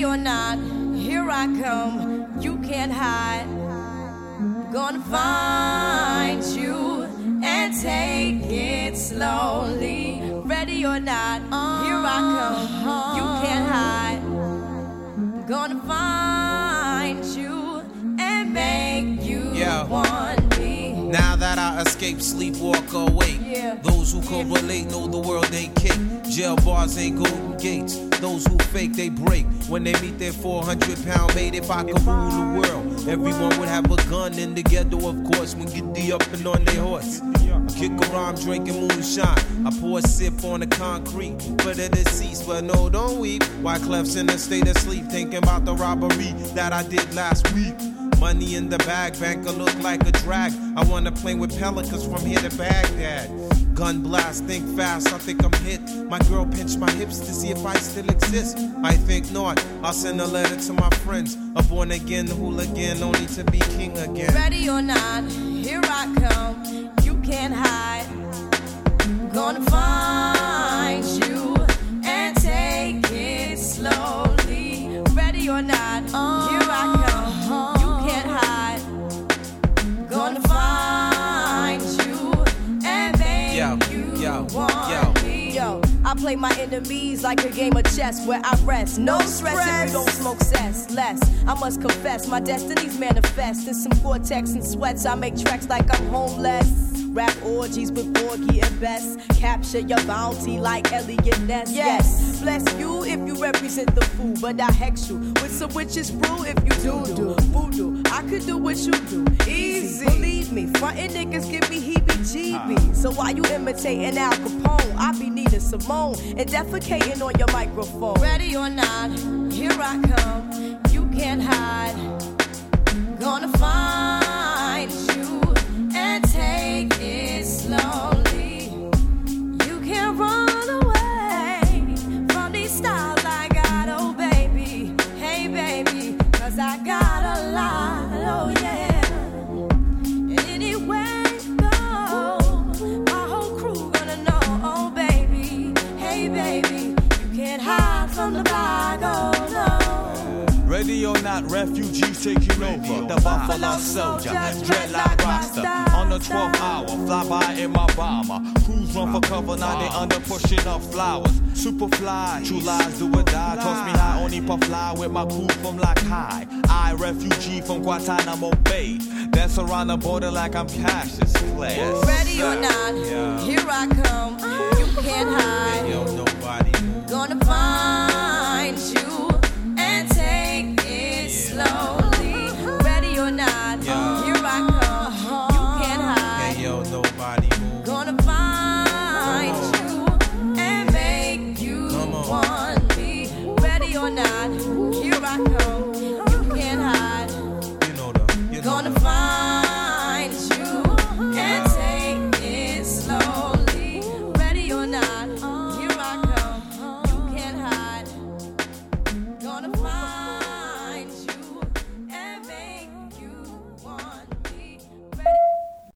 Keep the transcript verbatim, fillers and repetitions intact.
Ready or not, here I come. You can't hide. Gonna find you and take it slowly. Ready or not, here I come. You can't hide. Gonna find you and make you yeah. want me. Now that I escape, sleep, walk, awake. Yeah. Those who correlate know the world ain't cake. Jail bars ain't golden gates. Those who fake, they break. When they meet their four hundred pound mate, if I could rule the world, everyone would have a gun in the ghetto, of course, when get the up and on their horse. Kick around drinking moonshine. I pour a sip on the concrete for the deceased, but no, don't weep. Wyclef's in a state of sleep, thinking about the robbery that I did last week. Money in the bag, banker look like a drag. I wanna play with pelicans from here to Baghdad. Gun blast, think fast, I think I'm hit. My girl pinched my hips to see if I still exist. I think not, I'll send a letter to my friends. A born again hooligan, only to be king again. Ready or not, here I come. You can't hide. Gonna find you and take it slowly. Ready or not, here I come. You can't hide. Gonna find you and make yo, you yo, want yo. me. Yo, I play my enemies like a game of chess where I rest. No, no stress, stress if you don't smoke cess. Less, I must confess, my destinies manifest. In some Cortex and sweats, I make tracks like I'm homeless. Rap orgies with Borgie and Bess. Capture your bounty like Elliot Ness. Yes, bless you if you represent the fool, but I hex you with some witches brew if you do do voodoo. I could do what you do, easy. Believe me, frontin' niggas give me heebie-jeebies. So why you imitating Al Capone? I be needing Simone and defecating on your microphone. Ready or not, here I come. You can't hide. Gonna find you and take it slowly. You can't run away from these styles I got, oh baby. Hey baby, cause I got a lot, oh yeah. And anywhere you go, my whole crew gonna know, oh baby. Hey baby, you can't hide from the bag, oh no. Ready or not, refugees taking over. The Buffalo Soldier, dreadlock roster. On the twelfth hour, fly by in my bomber. Crews run for cover, now they under pushing up flowers. Superfly, true lies do or die. Toss me high, only puff fly with my crew from like high. I, refugee from Guantanamo Bay. Dance around the border like I'm Cassius Clay. Yes, ready sir. or not, yeah. Here I come. You can't hide. Yo, nobody gonna find you and take it slowly. Ready or not, yeah. Here I come. You can't hide. Hey, yo, nobody move. Gonna find you and make you want me. Ready or not, here I come.